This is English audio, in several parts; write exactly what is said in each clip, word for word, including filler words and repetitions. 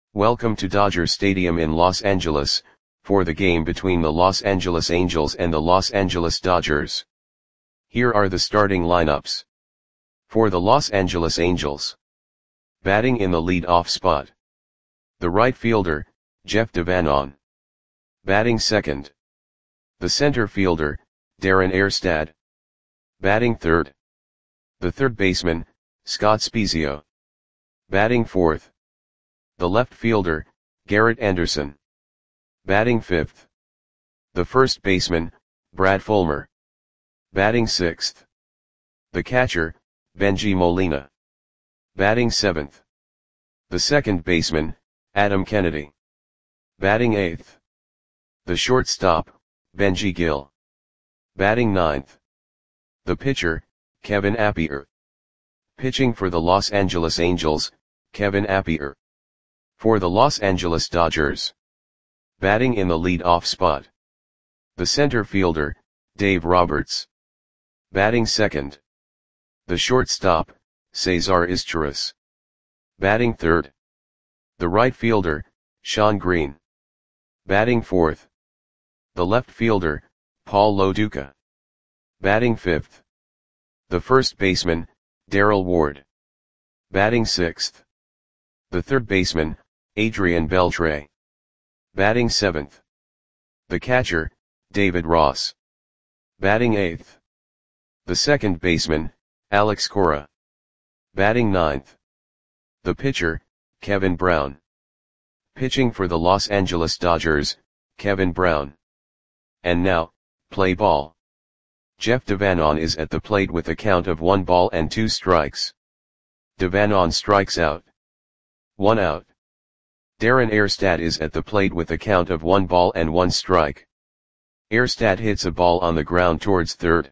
Welcome to Dodger Stadium in Los Angeles, for the game between the Los Angeles Angels and the Los Angeles Dodgers. Here are the starting lineups. For the Los Angeles Angels. Batting in the lead-off spot. The right fielder, Jeff Devanon. Batting second. The center fielder, Darren Erstad. Batting third. The third baseman, Scott Spiezio. Batting fourth. The left fielder, Garrett Anderson. Batting fifth. The first baseman, Brad Fulmer. Batting sixth. The catcher, Bengie Molina. Batting seventh. The second baseman, Adam Kennedy. Batting eighth. The shortstop, Benji Gil. Batting ninth. The pitcher, Kevin Appier. Pitching for the Los Angeles Angels, Kevin Appier. For the Los Angeles Dodgers. Batting in the lead-off spot. The center fielder, Dave Roberts. Batting second. The shortstop, Cesar Izturis. Batting third. The right fielder, Sean Green. Batting fourth. The left fielder, Paul Lo Duca. Batting fifth. The first baseman, Darrell Ward. Batting sixth. The third baseman, Adrian Beltre. Batting seventh. The catcher, David Ross. Batting eighth. The second baseman, Alex Cora. Batting ninth. The pitcher, Kevin Brown. Pitching for the Los Angeles Dodgers, Kevin Brown. And now, play ball. Jeff Devanon is at the plate with a count of one ball and two strikes. Devanon strikes out. One out. Darren Erstad is at the plate with a count of one ball and one strike. Erstad hits a ball on the ground towards third.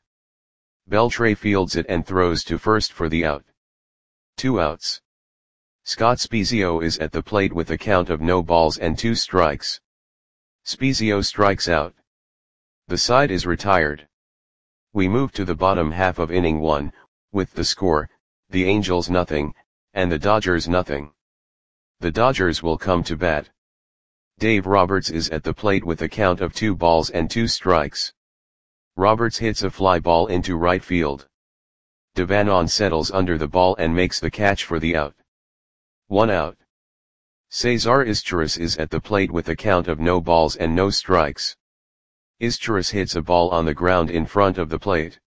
Beltre fields it and throws to first for the out. Two outs. Scott Spiezio is at the plate with a count of no balls and two strikes. Spiezio strikes out. The side is retired. We move to the bottom half of inning one, with the score, the Angels nothing, and the Dodgers nothing. The Dodgers will come to bat. Dave Roberts is at the plate with a count of two balls and two strikes. Roberts hits a fly ball into right field. Devanon settles under the ball and makes the catch for the out. One out. Cesar Izturis is at the plate with a count of no balls and no strikes. Izturis hits a ball on the ground in front of the plate.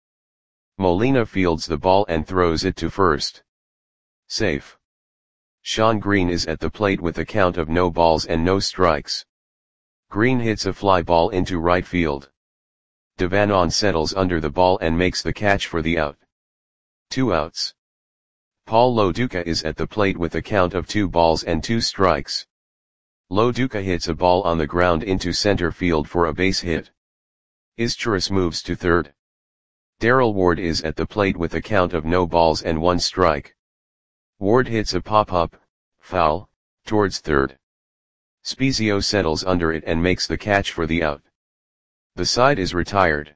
Molina fields the ball and throws it to first. Safe. Sean Green is at the plate with a count of no balls and no strikes. Green hits a fly ball into right field. Devanon settles under the ball and makes the catch for the out. Two outs. Paul Lo Duca is at the plate with a count of two balls and two strikes. Lo Duca hits a ball on the ground into center field for a base hit. Izturis moves to third. Darrell Ward is at the plate with a count of no balls and one strike. Ward hits a pop-up, foul, towards third. Spiezio settles under it and makes the catch for the out. The side is retired.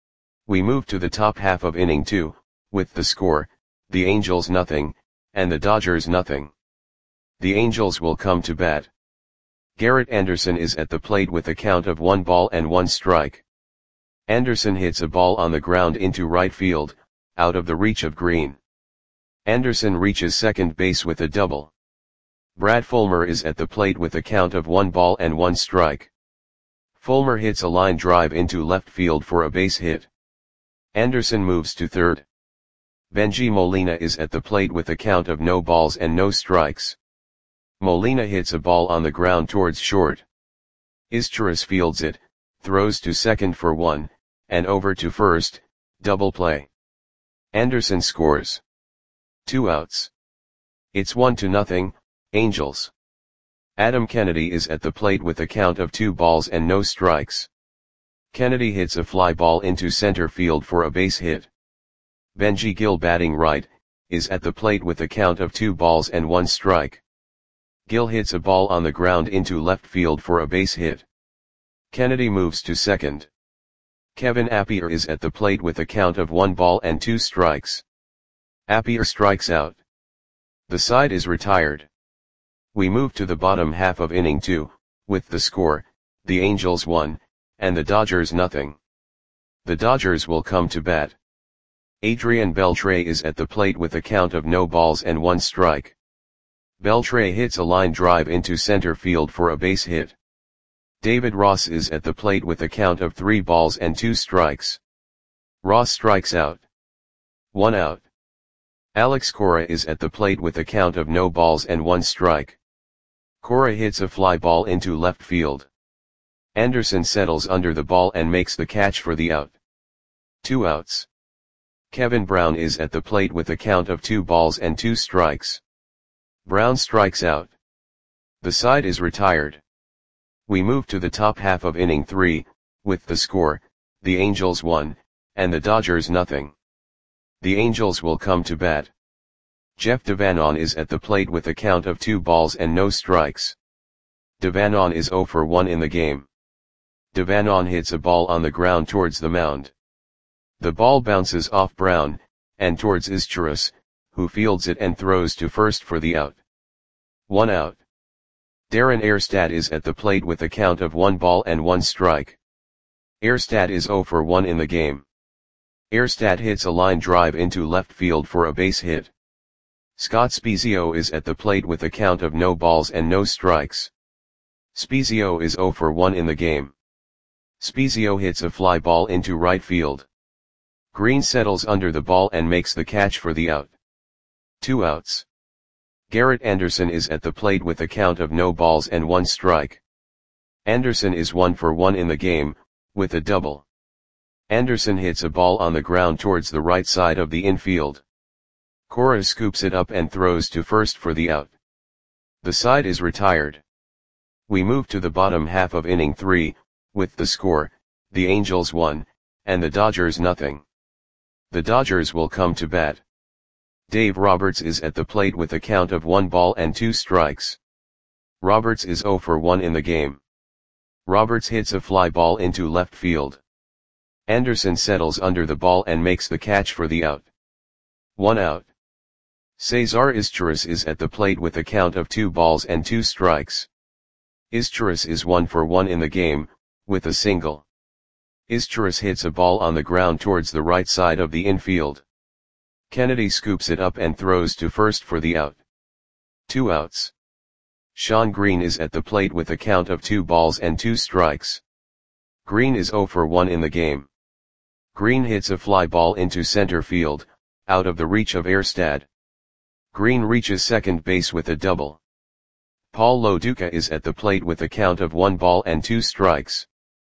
We move to the top half of inning two, with the score, the Angels nothing, and the Dodgers nothing. The Angels will come to bat. Garrett Anderson is at the plate with a count of one ball and one strike. Anderson hits a ball on the ground into right field, out of the reach of Green. Anderson reaches second base with a double. Brad Fulmer is at the plate with a count of one ball and one strike. Fulmer hits a line drive into left field for a base hit. Anderson moves to third. Bengie Molina is at the plate with a count of no balls and no strikes. Molina hits a ball on the ground towards short. Izturis fields it, throws to second for one, and over to first, double play. Anderson scores. Two outs. It's one to nothing, Angels. Adam Kennedy is at the plate with a count of two balls and no strikes. Kennedy hits a fly ball into center field for a base hit. Bengie Gil, batting right, is at the plate with a count of two balls and one strike. Gil hits a ball on the ground into left field for a base hit. Kennedy moves to second. Kevin Appier is at the plate with a count of one ball and two strikes. Appier strikes out. The side is retired. We move to the bottom half of inning two, with the score, the Angels one, and the Dodgers nothing. The Dodgers will come to bat. Adrian Beltre is at the plate with a count of no balls and one strike. Beltre hits a line drive into center field for a base hit. David Ross is at the plate with a count of three balls and two strikes. Ross strikes out. One out. Alex Cora is at the plate with a count of no balls and one strike. Cora hits a fly ball into left field. Anderson settles under the ball and makes the catch for the out. Two outs. Kevin Brown is at the plate with a count of two balls and two strikes. Brown strikes out. The side is retired. We move to the top half of inning three, with the score, the Angels one, and the Dodgers nothing. The Angels will come to bat. Jeff Devanon is at the plate with a count of two balls and no strikes. Devanon is oh for one in the game. Devanon hits a ball on the ground towards the mound. The ball bounces off Brown, and towards Izturis, who fields it and throws to first for the out. One out. Darren Erstad is at the plate with a count of one ball and one strike. Erstad is oh for one in the game. Erstad hits a line drive into left field for a base hit. Scott Spiezio is at the plate with a count of no balls and no strikes. Spiezio is oh for one in the game. Spiezio hits a fly ball into right field. Green settles under the ball and makes the catch for the out. Two outs. Garrett Anderson is at the plate with a count of no balls and one strike. Anderson is one for one in the game, with a double. Anderson hits a ball on the ground towards the right side of the infield. Cora scoops it up and throws to first for the out. The side is retired. We move to the bottom half of inning three, with the score, the Angels one, and the Dodgers nothing. The Dodgers will come to bat. Dave Roberts is at the plate with a count of one ball and two strikes. Roberts is oh for one in the game. Roberts hits a fly ball into left field. Anderson settles under the ball and makes the catch for the out. One out. Cesar Izturis is at the plate with a count of two balls and two strikes. Izturis is one for one in the game, with a single. Izturis hits a ball on the ground towards the right side of the infield. Kennedy scoops it up and throws to first for the out. Two outs. Sean Green is at the plate with a count of two balls and two strikes. Green is oh for one in the game. Green hits a fly ball into center field, out of the reach of Erstad. Green reaches second base with a double. Paul Loduca is at the plate with a count of one ball and two strikes.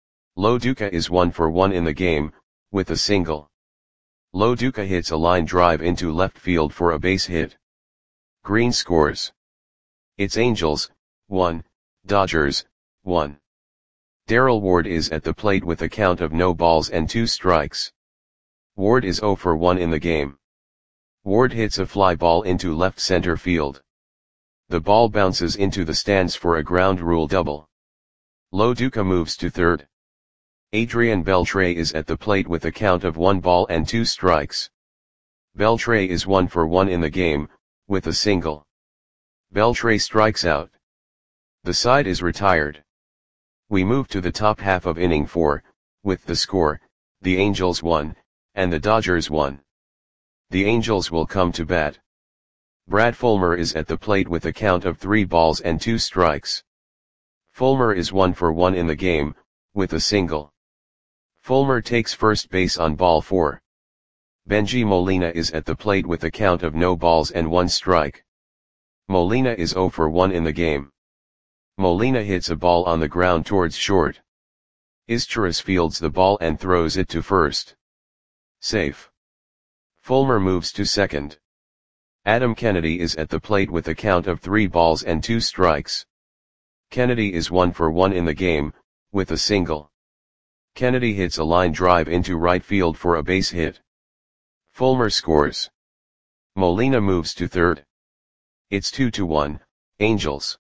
Loduca is one for one in the game, with a single. Loduca hits a line drive into left field for a base hit. Green scores. It's Angels, one, Dodgers, one. Darrell Ward is at the plate with a count of no balls and two strikes. Ward is oh for one in the game. Ward hits a fly ball into left center field. The ball bounces into the stands for a ground rule double. Loduca moves to third. Adrian Beltre is at the plate with a count of one ball and two strikes. Beltre is one for one in the game, with a single. Beltre strikes out. The side is retired. We move to the top half of inning four, with the score, the Angels one, and the Dodgers one. The Angels will come to bat. Brad Fulmer is at the plate with a count of three balls and two strikes. Fulmer is one for one in the game, with a single. Fulmer takes first base on ball four. Benji Molina is at the plate with a count of no balls and one strike. Molina is oh for one in the game. Molina hits a ball on the ground towards short. Izturis fields the ball and throws it to first. Safe. Fulmer moves to second. Adam Kennedy is at the plate with a count of three balls and two strikes. Kennedy is one for one in the game, with a single. Kennedy hits a line drive into right field for a base hit. Fulmer scores. Molina moves to third. It's two to one, Angels.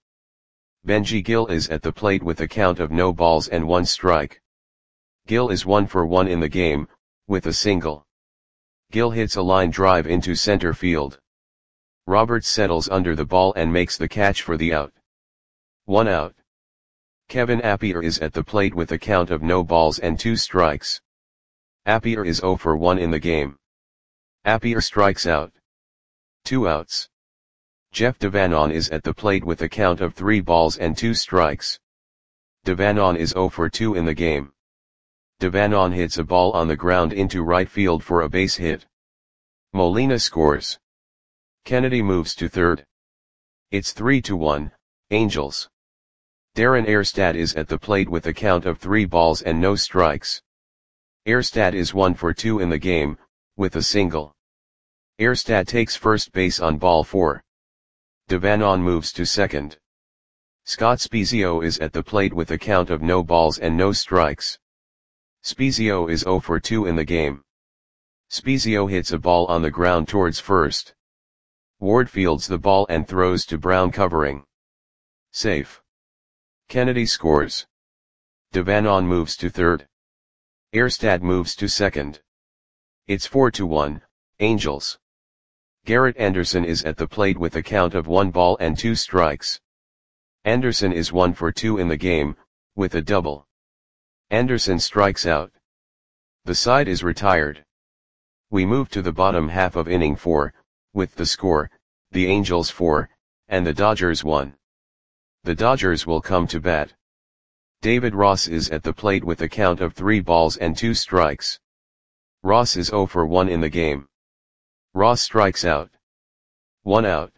Benji Gil is at the plate with a count of no balls and one strike. Gil is one for one in the game, with a single. Gil hits a line drive into center field. Roberts settles under the ball and makes the catch for the out. One out. Kevin Appier is at the plate with a count of no balls and two strikes. Appier is zero for one in the game. Appier strikes out. Two outs. Jeff Devanon is at the plate with a count of three balls and two strikes. Devanon is zero for two in the game. Devanon hits a ball on the ground into right field for a base hit. Molina scores. Kennedy moves to third. It's three to one, Angels. Darren Erstad is at the plate with a count of three balls and no strikes. Erstad is one for two in the game, with a single. Erstad takes first base on ball four. Devanon moves to second. Scott Spiezio is at the plate with a count of no balls and no strikes. Spiezio is zero for two in the game. Spiezio hits a ball on the ground towards first. Ward fields the ball and throws to Brown covering. Safe. Kennedy scores. Devanon moves to third. Erstad moves to second. It's four to one, Angels. Garrett Anderson is at the plate with a count of one ball and two strikes. Anderson is one for two in the game, with a double. Anderson strikes out. The side is retired. We move to the bottom half of inning four, with the score, the Angels four, and the Dodgers one. The Dodgers will come to bat. David Ross is at the plate with a count of three balls and two strikes. Ross is zero for one in the game. Ross strikes out. One out.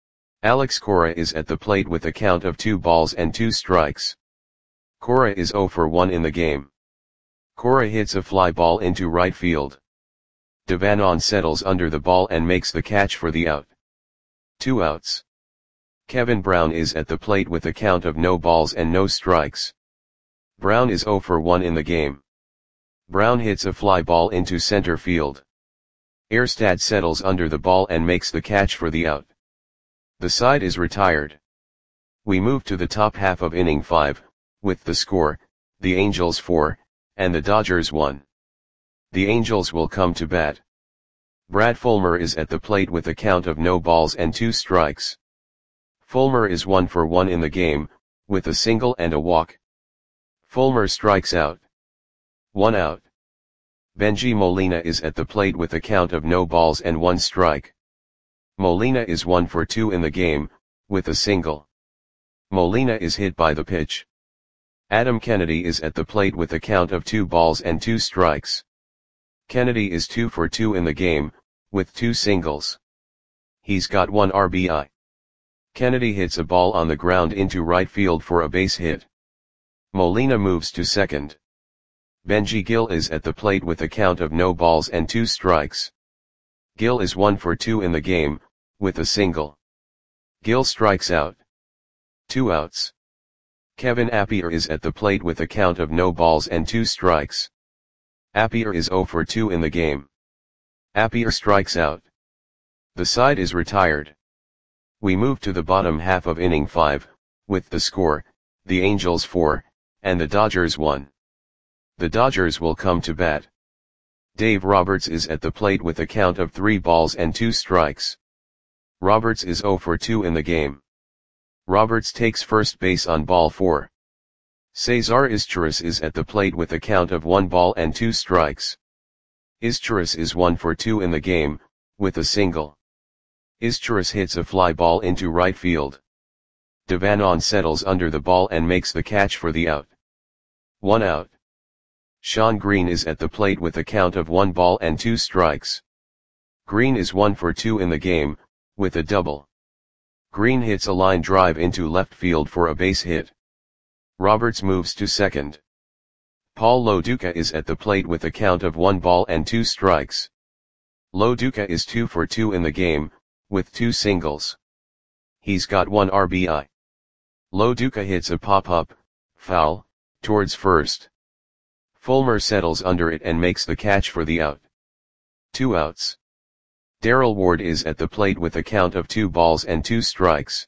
Alex Cora is at the plate with a count of two balls and two strikes. Cora is zero for one in the game. Cora hits a fly ball into right field. Devanon settles under the ball and makes the catch for the out. Two outs. Kevin Brown is at the plate with a count of no balls and no strikes. Brown is zero for one in the game. Brown hits a fly ball into center field. Erstad settles under the ball and makes the catch for the out. The side is retired. We move to the top half of inning five, with the score, the Angels four, and the Dodgers one. The Angels will come to bat. Brad Fulmer is at the plate with a count of no balls and two strikes. Fulmer is one for one in the game, with a single and a walk. Fulmer strikes out. One out. Benji Molina is at the plate with a count of no balls and one strike. Molina is one for two in the game, with a single. Molina is hit by the pitch. Adam Kennedy is at the plate with a count of two balls and two strikes. Kennedy is two for two in the game, with two singles. He's got one R B I. Kennedy hits a ball on the ground into right field for a base hit. Molina moves to second. Benji Gil is at the plate with a count of no balls and two strikes. Gil is one for two in the game, with a single. Gil strikes out. Two outs. Kevin Appier is at the plate with a count of no balls and two strikes. Appier is zero for two in the game. Appier strikes out. The side is retired. We move to the bottom half of inning five, with the score, the Angels four, and the Dodgers one. The Dodgers will come to bat. Dave Roberts is at the plate with a count of three balls and two strikes. Roberts is zero for two in the game. Roberts takes first base on ball four. Cesar Izturis is at the plate with a count of one ball and two strikes. Izturis is one for two in the game, with a single. Izturis hits a fly ball into right field. Devanon settles under the ball and makes the catch for the out. One out. Sean Green is at the plate with a count of one ball and two strikes. Green is one for two in the game, with a double. Green hits a line drive into left field for a base hit. Roberts moves to second. Paul Lo Duca is at the plate with a count of one ball and two strikes. Lo Duca is two for two in the game, with two singles. He's got one R B I. Lo Duca hits a pop-up, foul, towards first. Fulmer settles under it and makes the catch for the out. Two outs. Darrell Ward is at the plate with a count of two balls and two strikes.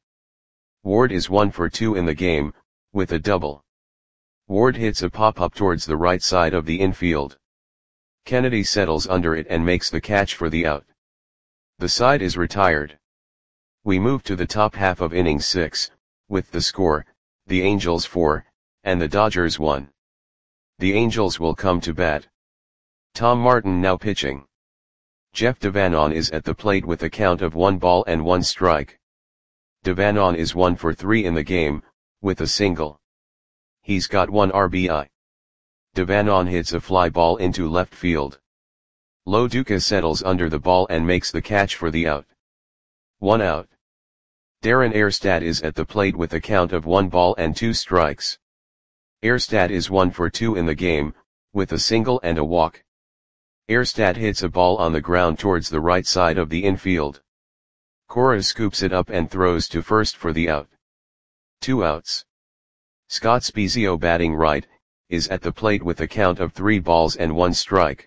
Ward is one for two in the game, with a double. Ward hits a pop-up towards the right side of the infield. Kennedy settles under it and makes the catch for the out. The side is retired. We move to the top half of inning six, with the score, the Angels four, and the Dodgers one. The Angels will come to bat. Tom Martin now pitching. Jeff Devanon is at the plate with a count of one ball and one strike. Devanon is one for three in the game, with a single. He's got one R B I. Devanon hits a fly ball into left field. Lo Duca settles under the ball and makes the catch for the out. One out. Darren Erstad is at the plate with a count of one ball and two strikes. Erstad is one for two in the game, with a single and a walk. Erstad hits a ball on the ground towards the right side of the infield. Cora scoops it up and throws to first for the out. Two outs. Scott Spiezio, batting right, is at the plate with a count of three balls and one strike.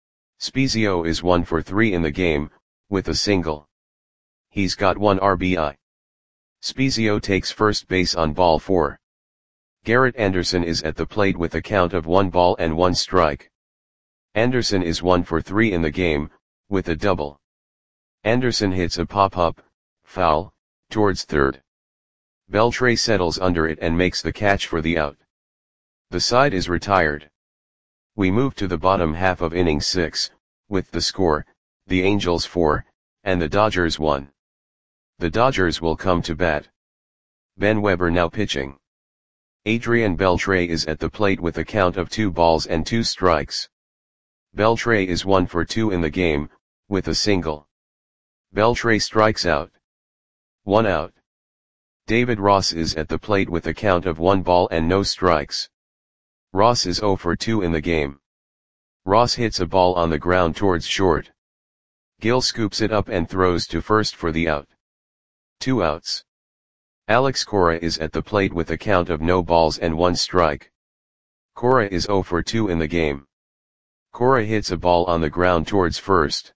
Spiezio is one for three in the game, with a single. He's got one R B I. Spiezio takes first base on ball four. Garrett Anderson is at the plate with a count of one ball and one strike. Anderson is one for three in the game, with a double. Anderson hits a pop-up, foul, towards third. Beltre settles under it and makes the catch for the out. The side is retired. We move to the bottom half of inning six, with the score, the Angels four, and the Dodgers one. The Dodgers will come to bat. Ben Weber now pitching. Adrian Beltre is at the plate with a count of two balls and two strikes. Beltre is one for two in the game, with a single. Beltre strikes out. One out. David Ross is at the plate with a count of one ball and no strikes. Ross is zero for two in the game. Ross hits a ball on the ground towards short. Gil scoops it up and throws to first for the out. Two outs. Alex Cora is at the plate with a count of no balls and one strike. Cora is zero for two in the game. Cora hits a ball on the ground towards first.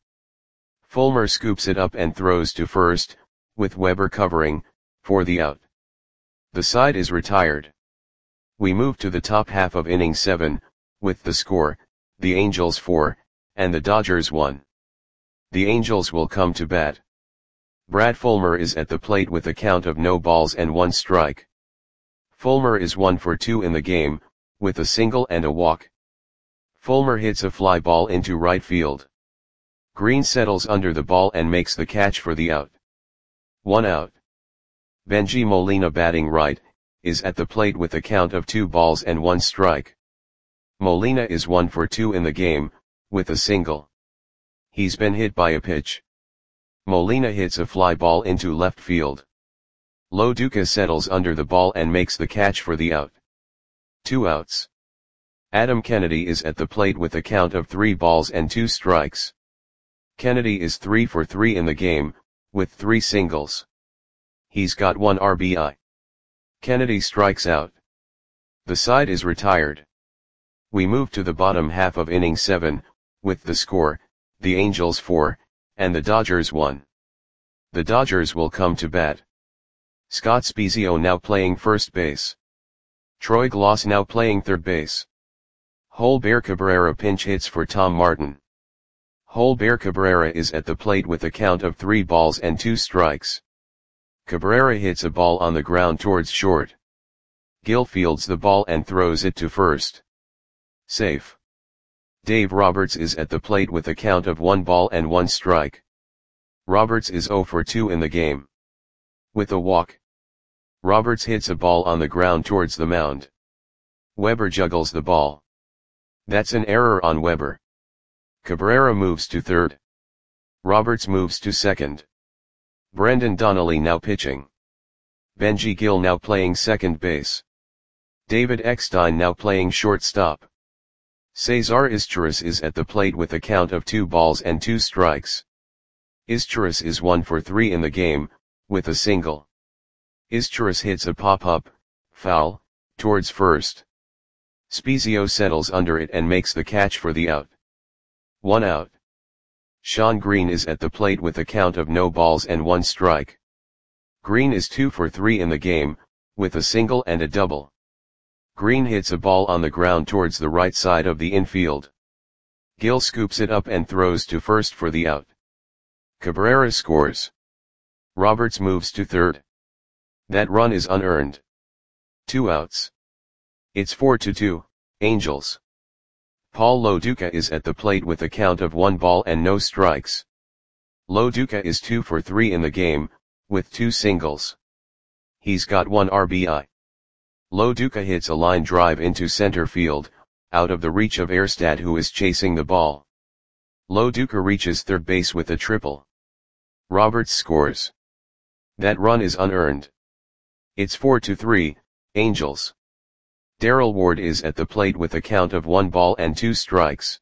Fulmer scoops it up and throws to first, with Weber covering, for the out. The side is retired. We move to the top half of inning seven, with the score, the Angels four, and the Dodgers one. The Angels will come to bat. Brad Fulmer is at the plate with a count of no balls and one strike. Fulmer is one for two in the game, with a single and a walk. Fulmer hits a fly ball into right field. Green settles under the ball and makes the catch for the out. One out. Benji Molina, batting right, is at the plate with a count of two balls and one strike. Molina is one for two in the game, with a single. He's been hit by a pitch. Molina hits a fly ball into left field. Lo Duca settles under the ball and makes the catch for the out. Two outs. Adam Kennedy is at the plate with a count of three balls and two strikes. Kennedy is three for three in the game, with three singles. He's got one R B I. Kennedy strikes out. The side is retired. We move to the bottom half of inning seven, with the score, the Angels four, and the Dodgers one. The Dodgers will come to bat. Scott Spiezio now playing first base. Troy Glaus now playing third base. Holber Cabrera pinch hits for Tom Martin. Holber Cabrera is at the plate with a count of three balls and two strikes. Cabrera hits a ball on the ground towards short. Gil fields the ball and throws it to first. Safe. Dave Roberts is at the plate with a count of one ball and one strike. Roberts is zero for two in the game. With a walk. Roberts hits a ball on the ground towards the mound. Weber juggles the ball. That's an error on Weber. Cabrera moves to third. Roberts moves to second. Brendan Donnelly now pitching. Benji Gil now playing second base. David Eckstein now playing shortstop. Cesar Izturis is at the plate with a count of two balls and two strikes. Izturis is one for three in the game, with a single. Izturis hits a pop-up, foul, towards first. Spiezio settles under it and makes the catch for the out. One out. Sean Green is at the plate with a count of no balls and one strike. Green is two for three in the game, with a single and a double. Green hits a ball on the ground towards the right side of the infield. Gil scoops it up and throws to first for the out. Cabrera scores. Roberts moves to third. That run is unearned. Two outs. It's four to two, Angels. Paul Lo Duca is at the plate with a count of one ball and no strikes. Lo Duca is two for three in the game, with two singles. He's got one R B I. Lo Duca hits a line drive into center field, out of the reach of Erstad, who is chasing the ball. Lo Duca reaches third base with a triple. Roberts scores. That run is unearned. It's four to three, Angels. Darrell Ward is at the plate with a count of one ball and two strikes.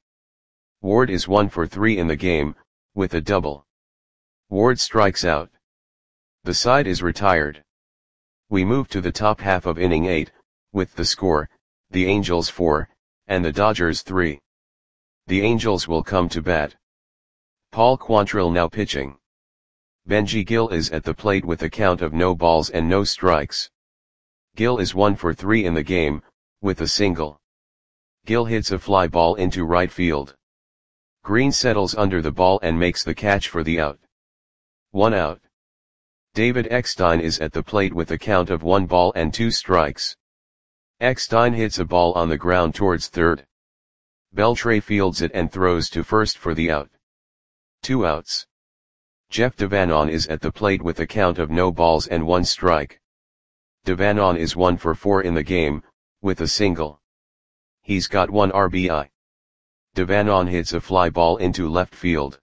Ward is one for three in the game, with a double. Ward strikes out. The side is retired. We move to the top half of inning eight, with the score, the Angels four, and the Dodgers three. The Angels will come to bat. Paul Quantrill now pitching. Benji Gil is at the plate with a count of no balls and no strikes. Gil is one for three in the game, with a single. Gil hits a fly ball into right field. Green settles under the ball and makes the catch for the out. One out. David Eckstein is at the plate with a count of one ball and two strikes. Eckstein hits a ball on the ground towards third. Beltre fields it and throws to first for the out. Two outs. Jeff Devanon is at the plate with a count of no balls and one strike. Devanon is one for four in the game, with a single. He's got one R B I. Devanon hits a fly ball into left field.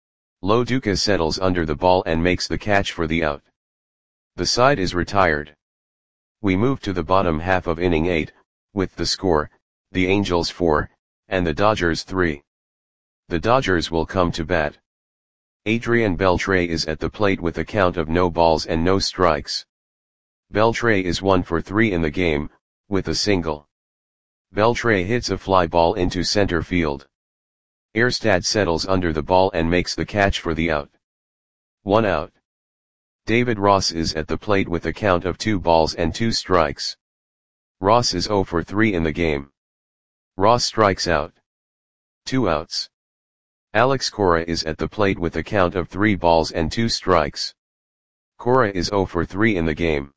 Lo Duca settles under the ball and makes the catch for the out. The side is retired. We move to the bottom half of inning eight, with the score, the Angels four, and the Dodgers three. The Dodgers will come to bat. Adrian Beltre is at the plate with a count of no balls and no strikes. Beltre is one for three in the game, with a single. Beltre hits a fly ball into center field. Erstad settles under the ball and makes the catch for the out. One out. David Ross is at the plate with a count of two balls and two strikes. Ross is zero for three in the game. Ross strikes out. Two outs. Alex Cora is at the plate with a count of three balls and two strikes. Cora is zero for three in the game.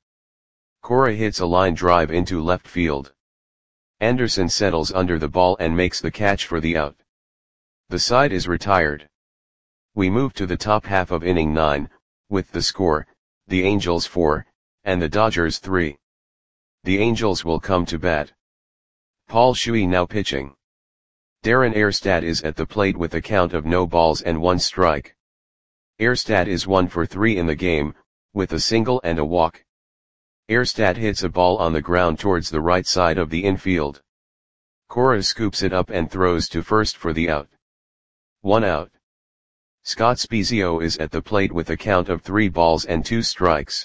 Cora hits a line drive into left field. Anderson settles under the ball and makes the catch for the out. The side is retired. We move to the top half of inning nine, with the score, the Angels four, and the Dodgers three. The Angels will come to bat. Paul Shuey now pitching. Darren Erstad is at the plate with a count of no balls and one strike. Erstad is one for three in the game, with a single and a walk. Erstad hits a ball on the ground towards the right side of the infield. Cora scoops it up and throws to first for the out. One out. Scott Spiezio is at the plate with a count of three balls and two strikes.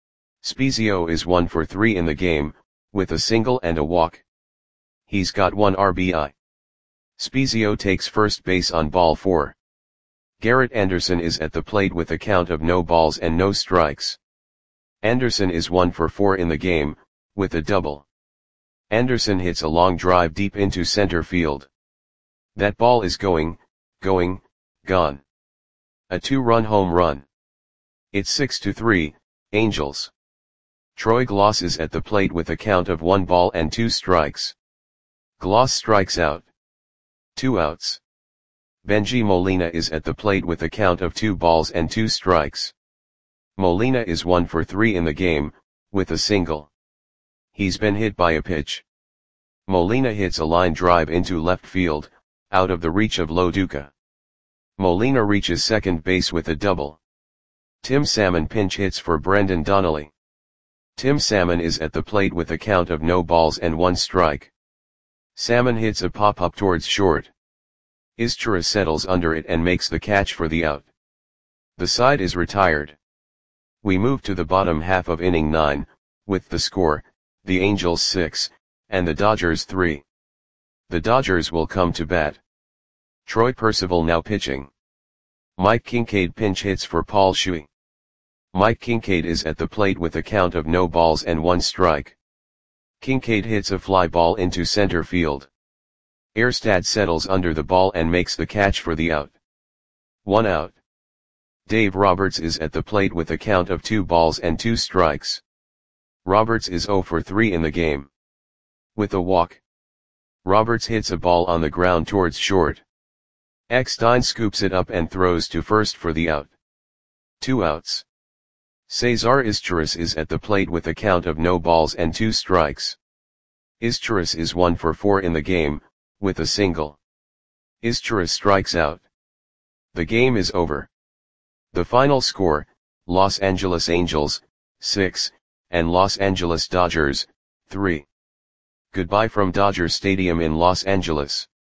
Spiezio is one for three in the game, with a single and a walk. He's got one R B I. Spiezio takes first base on ball four. Garrett Anderson is at the plate with a count of no balls and no strikes. Anderson is one for four in the game, with a double. Anderson hits a long drive deep into center field. That ball is going, going, gone. A two-run home run. It's six to three, Angels. Troy Gloss is at the plate with a count of one ball and two strikes. Gloss strikes out. Two outs. Benji Molina is at the plate with a count of two balls and two strikes. Molina is one for three in the game, with a single. He's been hit by a pitch. Molina hits a line drive into left field, out of the reach of Lo Duca. Molina reaches second base with a double. Tim Salmon pinch hits for Brendan Donnelly. Tim Salmon is at the plate with a count of no balls and one strike. Salmon hits a pop-up towards short. Izchira settles under it and makes the catch for the out. The side is retired. We move to the bottom half of inning nine, with the score, the Angels six, and the Dodgers three. The Dodgers will come to bat. Troy Percival now pitching. Mike Kincaid pinch hits for Paul Shuey. Mike Kincaid is at the plate with a count of no balls and one strike. Kincaid hits a fly ball into center field. Erstad settles under the ball and makes the catch for the out. One out. Dave Roberts is at the plate with a count of two balls and two strikes. Roberts is zero for three in the game. With a walk, Roberts hits a ball on the ground towards short. Eckstein scoops it up and throws to first for the out. Two outs. Cesar Izturis is at the plate with a count of no balls and two strikes. Izturis is one for four in the game, with a single. Izturis strikes out. The game is over. The final score, Los Angeles Angels, six, and Los Angeles Dodgers, three. Goodbye from Dodger Stadium in Los Angeles.